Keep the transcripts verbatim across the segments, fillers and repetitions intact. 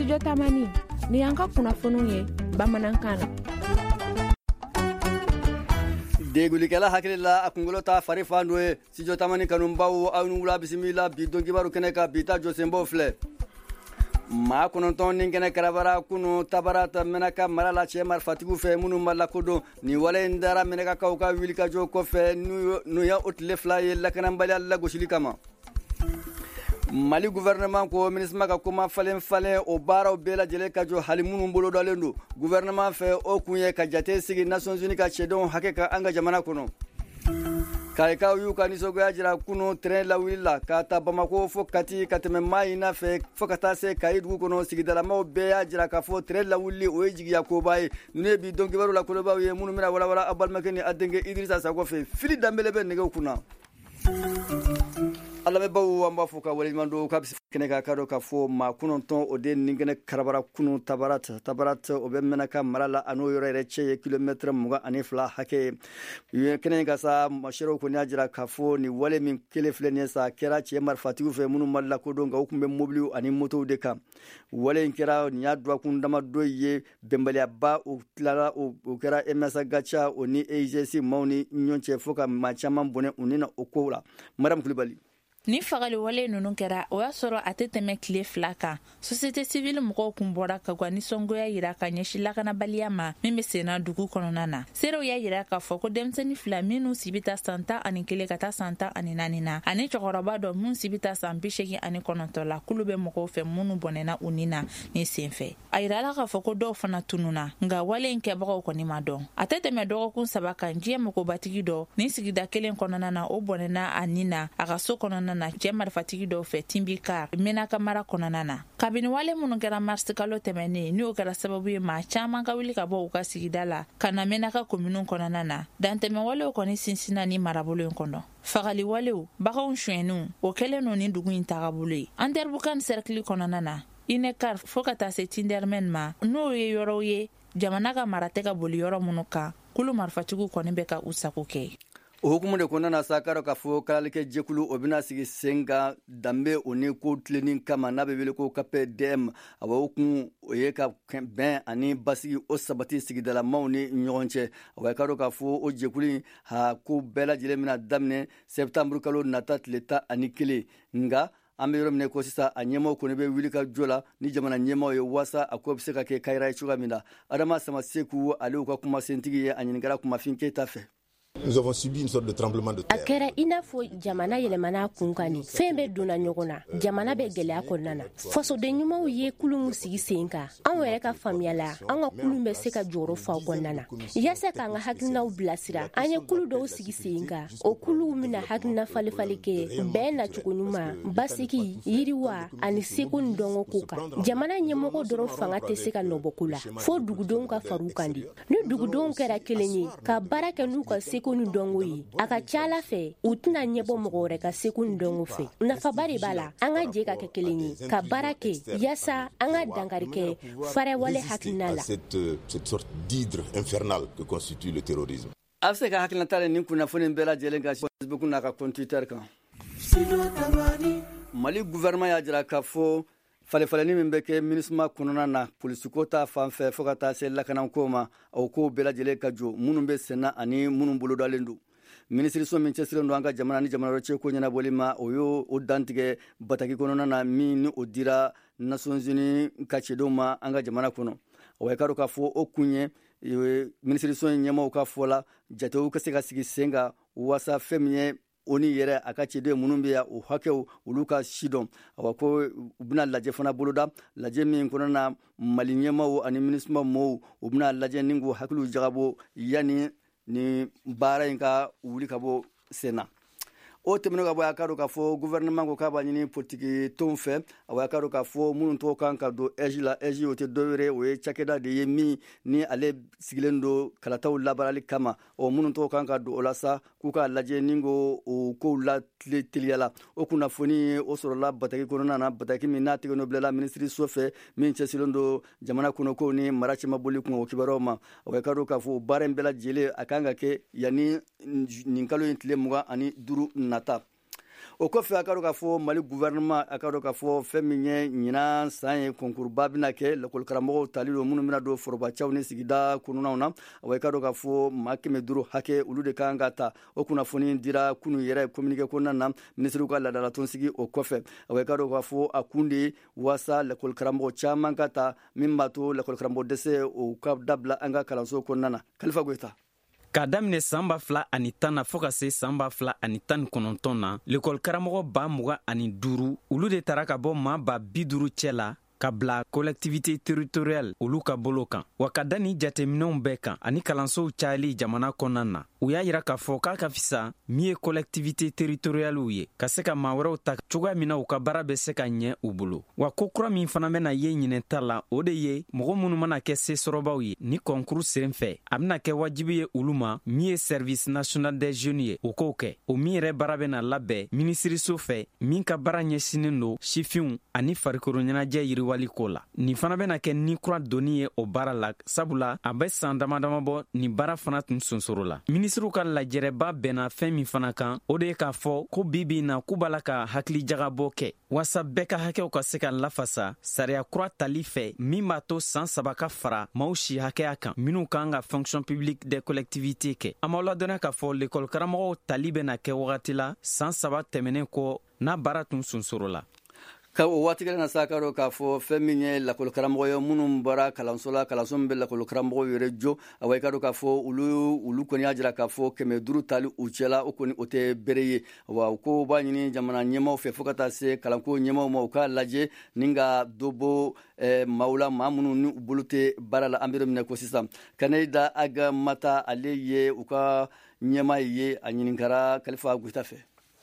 studio tamani ni yanka kunnafoniw ye bamanankan na. degulikɛla hakili la a kunkolo ta fari fan dɔ ye studio tamani kanubaw aw ni wula bisimila bi don kibaru kɛnɛ ka bi ta jɔsenbaw filɛ. maa kɔnɔntɔn ni kɛnɛ karabara kunu tabarata mɛnaka mara la cɛ marifatigiw fɛ minnu ma lakodɔn ni wale in dara mɛnɛkakaw ka wilikajɔ kɔfɛ n'u ye o tile fila ye lakanabaliya lagosili kama. mali gouvernement ko minisma ka kuma falen falen o baaraw bɛɛ lajɛlen ka jɔ hali minnu bolo dɔlen don gouvernement fɛ o kun ye ka jate sigi nations unies ka cɛdenw hakɛ kan an ka jamana kɔnɔ. kayikaw y'u ka nisɔngoya jira kunu tɛrɛn lawuli la ka ta bamako fo kati ka tɛmɛ maa ɲina fɛ fo ka taa se kayi dugu kɔnɔ sigidalamaw bɛɛ y'a jira k'a fɔ tɛrɛn lawuli o ye jigiya koba ye. ninnu ye bi dɔn kibaru la kolobaw ye minnu bɛna walawala a balimakɛ ni a denkɛ idirisa sakɔ fɛ fili danbele bɛ nɛgɛw kunna. alamɛbaw an b'a fɔ ka waleɲuman don k'a bɛ se kɛnɛ ka ka dɔn k'a fɔ maa kɔnɔntɔn o de nin kɛnɛ karabara kunu tabarat tabarat o bɛ mɛnɛ ka mara la a n'o yɔrɔ yɛrɛ cɛ ye kilomɛtɛrɛ mugan ani fila hakɛ ye kɛnɛ in ka sa masɛrɛw kɔni y'a jira k'a fɔ nin wale min kelen filɛ nin ye sa kɛra cɛ marifatigiw fɛ minnu ma lakodɔn nka u tun bɛ mobiliw ani motow de kan. wale in kɛra nin y'a duwakun damadɔ ye bɛnbaliyaba o tilara o kɛra emasa gaca o ni e g c maaw ni ɲɔgɔn cɛ fo ka maa caman bɔnɛ u ni na o kow la. madame kulibali. ni fagali wale ninnu kɛra o y'a sɔrɔ a tɛ tɛmɛ tile fila kan société civile mɔgɔw kun bɔra ka ga nisɔngoya yira ka ɲɛsin lakanabaliya ma min bɛ senna dugu kɔnɔna na. seerew y'a yira k'a fɔ ko denmisɛnnin fila minnu si bɛ taa san tan ani kelen ka taa san tan ani naani na ani cɛkɔrɔba dɔ minnu si bɛ taa san bi seegin ani kɔnɔntɔn la kulu bɛ mɔgɔw fɛ minnu bɔnɛna u ni na ni sen fɛ. a yirala k'a fɔ ko dɔw fana tununa nka wale in kɛbagaw kɔni ma dɔn. a tɛ tɛmɛ dɔgɔkun saba kan diɲɛ mɔgɔbatigi dɔ ni sigida kelen kɔnɔna na o bɔnɛna a ni na a ka so kɔnɔna na cɛ marifatigi dɔw fɛ tinbikar menaka mara kɔnɔna na. kabini wale minnu kɛra marisi kalo tɛmɛnen n'o kɛra sababu ye maa caman ka wuli ka bɔ u ka sigida la ka na menaka kominu kɔnɔna na dantɛmɛ walew kɔni sinsina ni marabolo in kɔnɔ. fagali walew baganw suɲɛniw o kɛlen no ni dugu in tagabolo ye. Anderbukan cercle kɔnɔna na inekar fo ka taa se tindermen ma n'o ye yɔrɔw ye jamana ka mara tɛ ka boli yɔrɔ minnu kan kulu marifatigiw kɔni bɛ ka u sago kɛ. o hukumu de kɔnɔna na sa k'a dɔn k'a fɔ kalalikɛ jɛkulu o bɛna sigi sen kan danbe o ni ko tilenni kama n'a bɛ wele ko K P D M a bɛ o kun o ye ka bɛn ani basigi o sabati sigidalamaw ni ɲɔgɔn cɛ. a bɛ k'a dɔn k'a fɔ o jɛkulu in ha ko bɛɛ lajɛlen bɛna daminɛ sɛbitanburu kalo nata tile tan ani kelen nka an bɛ yɔrɔ min ko sisan a ɲɛmaaw kɔni bɛ wuli ka jɔ la ni jamana ɲɛmaaw ye waasa a ko bɛ se ka kɛ kayira ye cogoya min na. adama samaseku ale y'u ka kumasentigi ye a ɲininkara kumafin keyita fɛ. Nous avons subi une sorte de tremblement de terre. A kɛra i n'a fɔ jamana yɛlɛmana kun kan ni fɛn bɛ donna ɲɔgɔn na jamana bɛ gɛlɛya kɔnɔna na. fasoden ɲumanw ye kulu sigi sen kan anw yɛrɛ ka faamuya la an ka kulu bɛ se ka jɔyɔrɔ fa o kɔnɔna na yaasa k'an ka hakilinaw bilasira an ye kulu dɔw sigi sen kan o kuluw bɛna hakilina falifali kɛ bɛn nacogo ɲuman basigi yiriwa ani seko ni dɔnko ko kan. jamana ɲɛmɔgɔ dɔrɔn fanga tɛ se ka nɔbɔ ko la fo dugudenw ka far'u kan di. ni dugudenw kɛra kelen ye ka baara kɛ n'u ka seko ni dɔnko ye a ka ca ala fɛ u tɛna ɲɛbɔ mɔgɔ wɛrɛ ka seko ni dɔnko fɛ. nafaba de b'a la an ka jɛ ka kɛ kelen ye ka baara kɛ yaasa an ka dankari kɛ farɛwale hakilina la. cette cette sorte d'hydre infernal que constitue le terrorisme. a bɛ se ka hakilinata nin kunnafoni bɛɛ lajɛlen ka Facebook n'a ka compte Twitter kan. mali gouvernement y'a jira k'a fɔ falefaleni min bɛ kɛ minisma kɔnɔna na polisiko ta fan fɛ fo ka taa se lakanako ma o ko bɛɛ lajɛlen ka jɔ minnu bɛ senna ani minnu bolodalen don. minisiriso min cɛsilen don an ka jamana ni jamana wɛrɛ cɛ ko ɲɛnabɔli ma o y'o o dantigɛ bataki kɔnɔna na min ni o dira nations unies ka cɛdenw ma an ka jamana kɔnɔ. o ye ka dɔn k'a fɔ o kun ye minisiriso in ɲɛmaaw ka fɔ la jatew ka se ka sigi sen kan waasa fɛn min ye o ni yɛrɛ a ka cɛden minnu bɛ yan o hakɛw olu ka si dɔn. awa ko u bɛna lajɛ fana boloda lajɛ min kɔnɔna na mali ɲɛmaaw ani minisma mɔɔw u bɛna lajɛ ni k'u hakiliw jagabɔ yanni ni baara in ka wuli ka bɔ sen na. o tɛmɛnen ka bɔ a ka dɔn k'a fɔ gouvernement ko k'a b'a ɲini politiki tɔnw fɛ a ka dɔn k'a fɔ minnu tɔgɔ kan ka don E J la E J o tɛ dɔwɛrɛ o ye cakɛda de ye min ni ale sigilen don kalataw labaarali kama o minnu tɔgɔ kan ka don o la sa k'u k'a lajɛ ni ko o kow la teliya la. o kunnafoni ye o sɔrɔla bataki kɔnɔna na bataki min n'a tɛgɛ nɔ bilala minisiriso fɛ min cɛsilen don jamana kɔnɔ kow ni mara cɛma boli kun o kibaruyaw ma. o ka dɔn k'a fɔ baara in bɛɛ lajɛlen a kan ka kɛ yanni nin kalo in tile mugan ani duuru nata. o kɔfɛ a ka dɔn k'a fɔ Mali gouvernement a ka dɔn k'a fɔ fɛn min ye ɲinan san ye concours ba bɛna kɛ lakɔli karamɔgɔw tali don minnu bɛna don forobacaw ni sigida kɔnɔnaw na wa i ka dɔn k'a fɔ maa kɛmɛ duuru hakɛ olu de kan ka ta o kunnafoni dira kunu yɛrɛ communiqué kɔnɔna na ministre ka ladala tɔnsigi o kɔfɛ wa i ka dɔn k'a fɔ a kun de wasa lakɔli karamɔgɔ caman ka ta min b'a to lakɔli karamɔgɔ dɛsɛ o ka dabila an ka kalanso kɔnɔna na Kalifa Goyita. K'a daminɛ san ba fila ani tan na fɔɔ ka se san ba fila ani tan ni kɔnɔntɔn na lekɔli karamɔgɔ ba mugan ani duuru olu de tara ka bɔ maa ba bi duuru cɛ la ka bila collectivité territoriale olu ka bolo kan wa ka da ni jateminɛw bɛɛ kan ani kalansow cayali jamana kɔnɔna na u y'a yira k'a fɔ k'a ka fisa min ye collectivité territoriale ye ka se ka maa wɛrɛw ta cogoya min na u ka baara bɛ se ka ɲɛ u bolo wa ko kura min fana bɛna ye ɲinɛta la o de ye mɔgɔ minnu mana kɛ sesɔrɔbaw ye ni concours sen fɛ a bɛna kɛ wajibi ye olu ma min ye service national des jeunes ye o k'o kɛ o min yɛrɛ baara bɛna labɛn minisiriso fɛ min ka baara ɲɛsinen don sifinw ani farikolo ɲɛnajɛ yiriwali ko la nin fana bɛna kɛ ni kura doni ye o baara la sabula a bɛ san dama dama bɔ nin baara fana tun sonsoro la ministriw ka lajɛrɛba bɛnna fɛn min fana kan o de ye k'a fɔ ko bibi na k'u b'a la ka hakilijagabɔ kɛ wasa bɛɛ ka hakɛw ka se ka lafasa sariya kura tali fɛ min b'a to san saba ka fara maaw si hakɛya kan minnu kan ka fonction publique des collectivités kɛ a m'aw ladɔnniya k'a fɔ lekɔli karamɔgɔw tali bɛna kɛ wagati la san saba tɛmɛnen kɔ n'a baara tun sonsoro la ka o waati kelen na sa ka dɔn k'a fɔ fɛn min ye lakɔli karamɔgɔ ye minnu bɔra kalanso la kalanso min bɛ lakɔli karamɔgɔw yɛrɛ jo awa i ka dɔn k'a fɔ olu olu kɔni y'a jira k'a fɔ kɛmɛ duuru tali u cɛla o kɔni o tɛ bere ye wa u ko b'a ɲini jamana ɲɛmaw fɛ fo ka taa se kalanko ɲɛmaw ma u k'a lajɛ ni ka dɔ bɔ eh, maaw la maa minnu ni u bolo tɛ baara la an bɛ minɛ ko sisan Kaneda Aga Mata ale ye u ka ɲɛma ye a ɲininkara Kalifa Goyita fɛ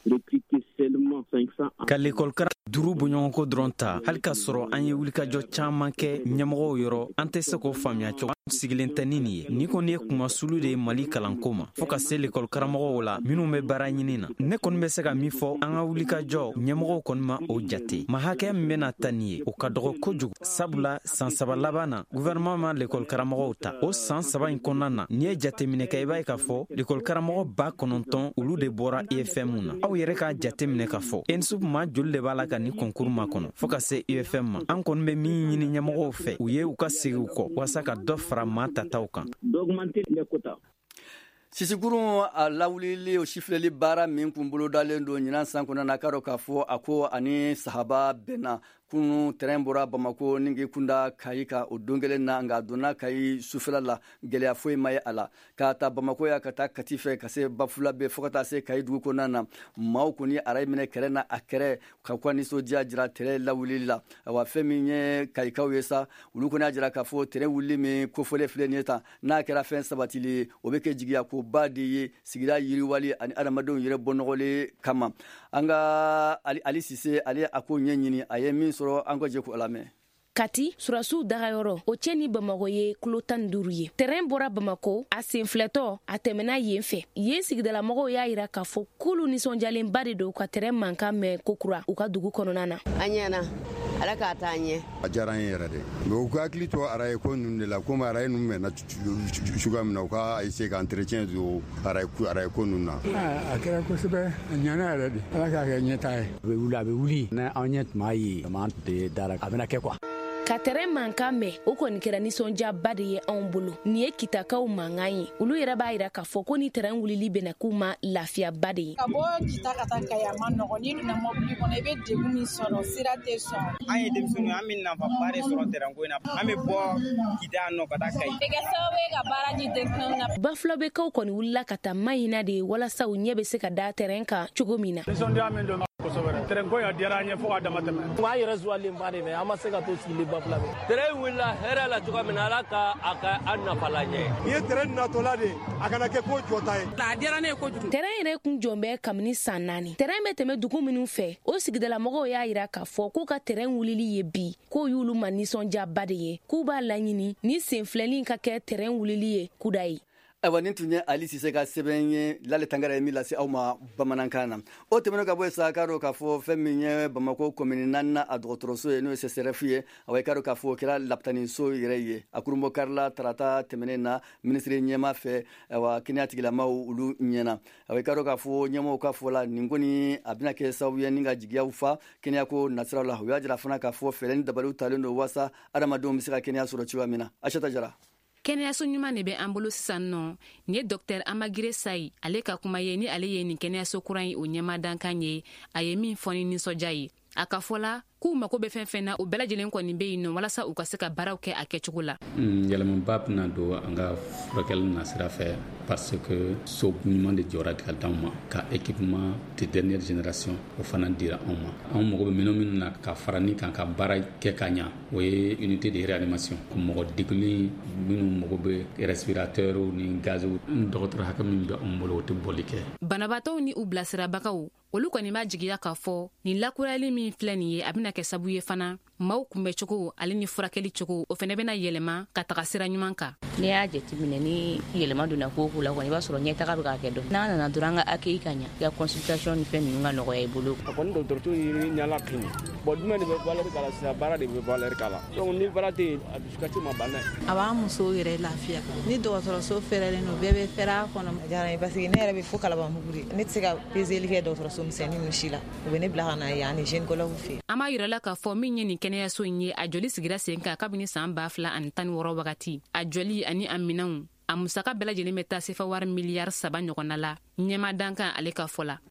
ka lekɔli karamɔgɔ duuru bɔɲɔgɔnko dɔrɔn ta hali k'a sɔrɔ an ye wulikajɔ caman kɛ ɲɛmɔgɔw yɔrɔ an tɛ se k'o faamuya cogo sigilen tɛ ni nin ye ni kɔni ye kumasulu de ye Mali kalanko ma fɔɔ ka se lekɔli karamɔgɔw la minnu bɛ baara ɲini na ne kɔni bɛ se ka min fɔ an ka wulikajɔ ɲɛmɔgɔw kɔni ma o jate ma hakɛ min bɛna ta nin ye o ka dɔgɔ kojugu sabula san saba laban na gouvernement ma lekɔli karamɔgɔw ta o san saba in kɔnɔna na n'i ye jateminɛ kɛ i b'a ye k'a fɔ lekɔli karamɔgɔ ba kɔnɔntɔn olu de bɔra E F M na aw yɛrɛ k'a jateminɛ k'a fɔ E N S U P ma joli de b'a la ka ni concours ma kɔnɔ fɔɔ ka se E F M ma an kɔni bɛ min ɲini ɲɛmɔgɔw fɛ u ye u ka segin u kɔ walasa ka dɔ fara maa tataw kan Sisigurun a lawulili o sifileli baara min kun bolo dalen don ɲinan san kɔnɔna na ka dɔn k'a fɔ a ko ani sahaba bɛnna kunu terrain bɔra Bamako ningi kunda Kayi ka o don kelen na nka donna Kayi sufɛla la gɛlɛya foyi ma ye a la k'a ta Bamako ya ka taa Kati fɛ ka se Bafula bɛ fo ka taa se Kayi dugu kɔnɔna na maaw kɔni arayi minɛ kɛrɛ na a kɛrɛ ka kɔ nisɔndiya jira terrain lawulili la awa fɛn min ye Kayikaw ye sa olu kɔni y'a jira k'a fɔ terrain wulili min kofɔlen filɛ nin ye tan n'a kɛra fɛn sabatili o bɛ kɛ jigiya ko ba de ye sigida yiriwali ani adamadenw yɛrɛ bɔnɔgɔlen kama an ka Ali, Ali Sise ale a ko ɲɛɲini a ye min sɔrɔ an ka jɛ ko lamɛn Kati surasiw dagayɔrɔ o cɛ ni Bamako ye kilo tan ni duuru ye terrain bɔra Bamako a senfilɛtɔ a tɛmɛna yen fɛ yen sigidalamɔgɔw y'a yira k'a fɔ k'olu nisɔndiyalenba de don ka terrain mankan mɛn kokura u ka dugu kɔnɔna na a ɲɛna ala k'a taa ɲɛ a diyara an ye yɛrɛ de mais u ka hakili to araye ko ninnu de la komi araye ninnu mɛnna cogoya min na u ka essayer ka entretien don araye ko ninnu na a kɛra kosɛbɛ a ɲɛna yɛrɛ de ala k'a kɛ ɲɛta ye a bɛ wuli a bɛ wuli ni an ɲɛ tun b'a ye dama de dara a bɛna kɛ quoi ka terrain mankan mɛn o kɔni kɛra nisɔndiyaba de ye anw bolo nin ye kitakaw mankan ye olu yɛrɛ b'a yira k'a fɔ ko ni terrain wulili bɛna k'u ma lafiyaba de ye ka bɔ kita ka taa Kayi a ma nɔgɔn n'i donna mɔbili kɔnɔ i bɛ degun min sɔrɔ sira tɛ sɔn an ye denmisɛnninw an bɛ nafaba de sɔrɔ terrain ko in na an bɛ bɔ kita yan nɔ ka taa Kayi bɛ kɛ sababu ye ka baara di denmisɛnninw na Bafulabekaw kɔni wulila ka taa Mayina de ye walasa u ɲɛ bɛ se ka da terrain kan cogo min na nisɔndiya min don kosɛbɛ terrain ko in a diyara an ye fo ka dama tɛmɛ wa yɛrɛ zuwalenba de bɛ an ma se ka to sigili Bafula bɛ terrain wulila hɛrɛ la cogoya min na ala ka a ka an nafala ɲɛ ni ye terrain natɔla de a kana kɛ ko jɔta ye a diyara ne ye kojugu terrain yɛrɛ kun jɔn bɛ kabini san naani terrain bɛ tɛmɛ dugu minnu fɛ o sigidalamɔgɔw y'a yira k'a fɔ k'u ka terrain wulili ye bi k'o y'olu ma nisɔndiyaba de ye k'u b'a laɲini ni senfilɛli ka kɛ terrain wulili ye kuda ye ayiwa nin tun ye ali sise ka sɛbɛn ye lale tangara ye min lase aw ma bamanankan na o tɛmɛnen ka bɔ sa k'a dɔn k'a fɔ fɛn min ye bamako komini naaninan a dɔgɔtɔrɔso ye n'o ye csrf ye awa i k'a dɔn k'a fɔ o kɛra lapitaniso yɛrɛ ye a kurunbɔ karila tarata tɛmɛnen na minisiri ɲɛma fɛ awa kɛnɛya tigilamaw olu ɲɛna awa i k'a dɔn k'a fɔ ɲɛmaw ka fɔ la nin kɔni a bɛna kɛ sababu ye ni ka jigiyaw fa kɛnɛya ko nasiraw la u y'a jira fana k'a fɔ fɛɛrɛ ni dabaliw talen don waasa adamadenw bɛ se ka kɛnɛya sɔrɔ cogoya min na Asata Jara. Kɛnɛyaso ɲuman de bɛ an bolo sisan nɔ nin ye Dr Amagire Sayi ale ka kuma ye ni ale ye nin kɛnɛyaso kura ye o ɲɛmadankan ye a ye min fɔ ni nisɔndiya ye a ka fɔ la k'u mako bɛ fɛn fɛn na u bɛɛ lajɛlen kɔni bɛ yen nɔ walasa u ka se ka baaraw kɛ a kɛcogo la. Yɛlɛmaba bɛna don an ka furakɛli nasira fɛ parce que so ɲuman de jɔra ka d'anw ma ka équipement de dernière génération o fana dira anw ma anw mago bɛ minnu minnu na ka fara ni kan ka baara kɛ ka ɲa o ye unité de réanimation mɔgɔ degulen minnu mago bɛ respirateur ni gaziw dɔgɔtɔrɔ hakɛ min bɛ anw bolo o tɛ bɔli kɛ. Banabaatɔw ni u bilasirabagaw olu kɔni b'a jigiya k'a fɔ nin lakurayali min filɛ nin ye a bɛna kɛ sabu ye fana maaw kunbɛ cogo ale ni furakɛli cogo o fana bɛna yɛlɛma ka taga sira ɲuman kan. N'i y'a jateminɛ ni yɛlɛma donna ko ko la kɔni i b'a sɔrɔ ɲɛtaga bɛ ka kɛ dɔn n'a nana dɔrɔn an ka accueil ka ɲa ka consultation ni fɛn ninnu ka nɔgɔya i bolo. A kɔni dɔgɔtɔrɔso ye ɲala kini bon jumɛn de bɛ valeur k'a la sisan baara de bɛ valeur k'a la donc ni baara tɛ yen a dusukasi ma ban dɛ. A b'an musow yɛrɛ lafiya ni dɔgɔtɔrɔso fɛrɛlen don bɛɛ bɛ fɛrɛ a kɔnɔ. A diyara n ye parce que ne yɛrɛ bɛ fo Kalabanbugu de ne tɛ se ka peseli kɛ dɔgɔtɔrɔso misɛnnin ninnu si la u bɛ ne bila ka na yan ni gynécologue fɛ yen. An b'a yirala k'a fɔ min ye nin kɛnɛyaso in ye a joli sigira sen kan kabini san ba fila ani tan ni wɔɔrɔ wagati a joli ani a minɛnw a musaka bɛɛ lajɛlen bɛ taa sefa wari miliyari saba ɲɔgɔnna la ɲɛmadankan ale ka fɔ la.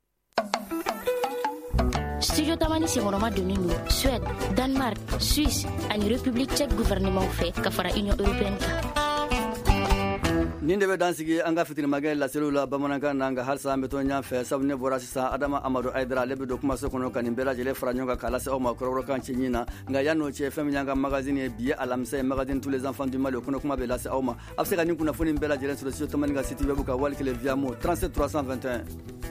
Studio Tamani senkɔrɔma donnen don Suède, Danemark, Suisse ani République tchèque gouvernement fɛ ka fara Union européenne kan. nin de bɛ dan sigi an ka fitirimakɛ laseliw la bamanankan na nka halisa an bɛ to ɲɔgɔn fɛ sabu ne bɔra sisan Adama Amadu Aidara ale bɛ don kumaso kɔnɔ ka nin bɛɛ lajɛlen fara ɲɔgɔn kan k'a lase aw ma kɔrɔbɔrɔkan ci ɲin na nka yan n'o cɛ fɛn min y'an ka magazine ye bi ye alamisa ye magazine tous les enfants du Mali o kɔnɔ kuma bɛ lase aw ma a bɛ se ka nin kunnafoni bɛɛ lajɛlen sɔrɔ studio Tamani ka site web kan wali kelen via mo trente-sept trois cent vingt et un.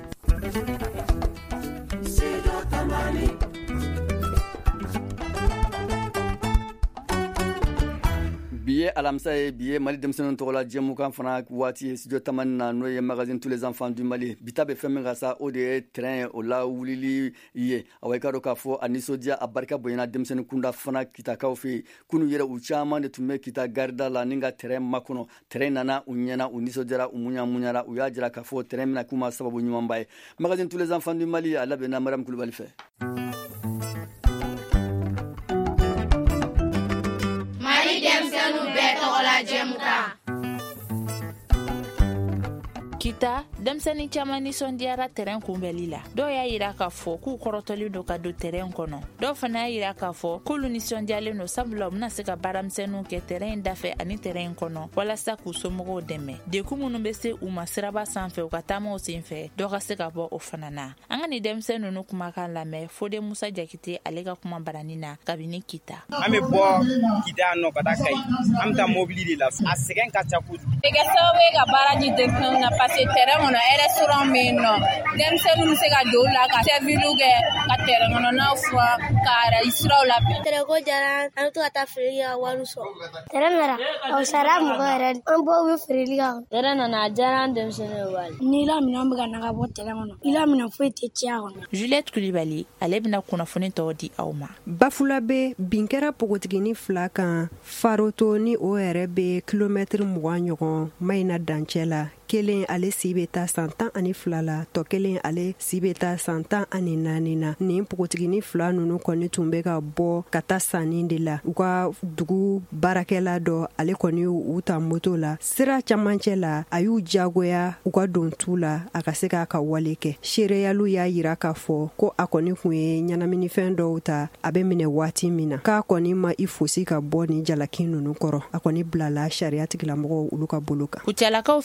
biye alamisa ye biye Mali denmisɛnninw tɔgɔ la jɛmukan fana waati ye studio Tamani na n'o ye magazine tous les enfants du Mali bita bɛ fɛn min ka sa o de ye terrain ye o la wulili ye awa i ka dɔn k'a fɔ a nisɔndiya a barika bonyana denmisɛnnin kunda fana kitakaw fɛ yen kunu yɛrɛ u caman de tun bɛ kita garida la ni ka terrain makɔnɔ terrain nana u ɲɛna u nisɔndiyara u muɲamuɲara u y'a jira k'a fɔ terrain bɛna k'u ma sababu ɲumanba ye magazine tous les enfants du Mali a labɛnna Mariam Kulubali fɛ. Mali denmisɛnninw bɛɛ tɔgɔ la jɛmukan. Kita denmisɛnnin caman nisɔndiyara terrain kunbɛli la dɔw y'a yira k'a fɔ k'u kɔrɔtɔlen don ka don terrain kɔnɔ dɔw fana y'a yira k'a fɔ k'olu nisɔndiyalen don sabula u bɛna se ka baaramisɛnninw kɛ terrain dafɛ ani terrain kɔnɔ walasa k'u somɔgɔw dɛmɛ dekun minnu bɛ se u ma siraba sanfɛ u ka taamaw senfɛ dɔ ka se ka bɔ o fana na an ka nin denmisɛnnin ninnu kumakan lamɛn Fode Musa Jakite ale ka kuma barani na kabini Kita. An bɛ bɔ Kita nɔ ka taa Kayi an bɛ taa mobili de la a sɛgɛn ka ca kojugu. Bɛ kɛ sababu ye ka baara di denmisɛnninw na parce que terrain kɔnɔ restaurant bɛ yen nɔ denmisɛnninw bɛ se ka don o la ka serviliw kɛ ka terrain kɔnɔnaw furan ka arajo siraw labɛn. Terrain ko diyara an bɛ to ka taa feereli kɛ ka wari sɔrɔ. Terrain nana a fisayara mɔgɔ yɛrɛ an baw bɛ feereli kɛ. Terrain nana a diyara an denmisɛnninw ye wali. N'i laminɛ an bɛ ka na ka bɔ terrain kɔnɔ i laminɛ foyi tɛ tiɲɛ a kɔnɔ. Juliette Kulibali ale bɛna kunnafoni tɔw di aw ma. Bafula bɛ bin kɛra pogotigini fila kan Faroto ni o yɛrɛ bɛ kilomɛtiri mugan ɲɔgɔn Mayina dancɛ la. Kelen ale si bɛ taa san tan ani fila la tɔ kelen ale si bɛ taa san tan ani naani na nin pogotigini fila ninnu kɔni tun bɛ ka bɔ ka taa sanni de la u ka dugu baarakɛla dɔ ale kɔni u ta moto la sira camancɛ la a y'u jagoya u ka don tu la a ka se k'a ka wale kɛ seereyalu y'a yira k'a fɔ ko a kɔni tun ye ɲɛnaminifɛn dɔw ta a bɛ minɛ waati min na k'a kɔni ma i fosi ka bɔ ni jalaki ninnu kɔrɔ a kɔni bilala sariya tigilamɔgɔw olu ka bolo kan. Kucalakaw fɛ baɲuman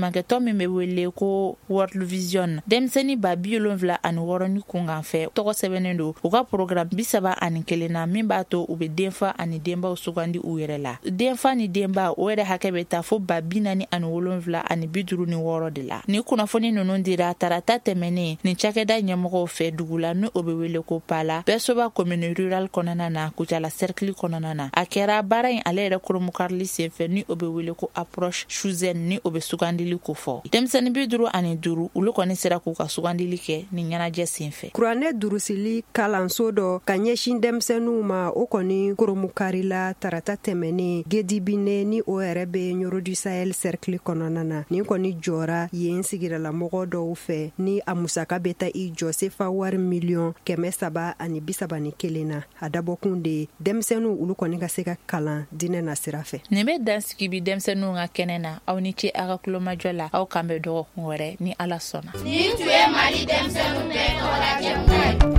ɲumankɛtɔ min bɛ wele ko World Vision denmisɛnnin ba bi wolonwula ani wɔɔrɔ ni kunkan fɛ tɔgɔ sɛbɛnnen don u ka programme bi saba ani kelen na min b'a to u bɛ denfa ani denbaw sugandi u yɛrɛ la. Denfa ni denba o yɛrɛ hakɛ bɛ taa fo ba bi naani ani wolonwula ani bi duuru ni wɔɔrɔ de la. Ni kunnafoni ninnu dira tarata tɛmɛnen nin cakɛda ɲɛmɔgɔw fɛ dugu la ni o bɛ wele ko Pala Bɛsoba commune rurale kɔnɔna na Kucala cercle kɔnɔna na. A kɛra baara in ale yɛrɛ koromukarili senfɛ ni o bɛ wele ko approche Shuzen ni o bɛ sugandili ko fɔ. Denmisɛnnin bi duuru ani duuru olu kɔni sera k'u ka sugandili kɛ ni ɲɛnajɛ senfɛ. Kuranɛ durusili kalanso dɔ ka ɲɛsin denmisɛnninw ma o kɔni koromukarila tarata tɛmɛnen Gedibine ni o yɛrɛ bɛ Ɲoro du Sahel cercle kɔnɔna na. Nin kɔni jɔra yen sigiralamɔgɔ dɔw fɛ ni a musaka bɛ ta i jɔ sefa wari miliyɔn kɛmɛ saba ani bi saba ni kelen na. A dabɔkun de denmisɛnninw olu kɔni ka se ka kalan dinɛ na sira fɛ. Nin bɛ dansigi bi denmisɛnninw ka kɛnɛ na aw ni ce aw ka kulomajɔ la aw kan bɛ dɔgɔkun wɛrɛ ni Ala sɔnna. Nin tun ye Mali denmisɛnninw bɛɛ tɔgɔ la jɛmukan ye.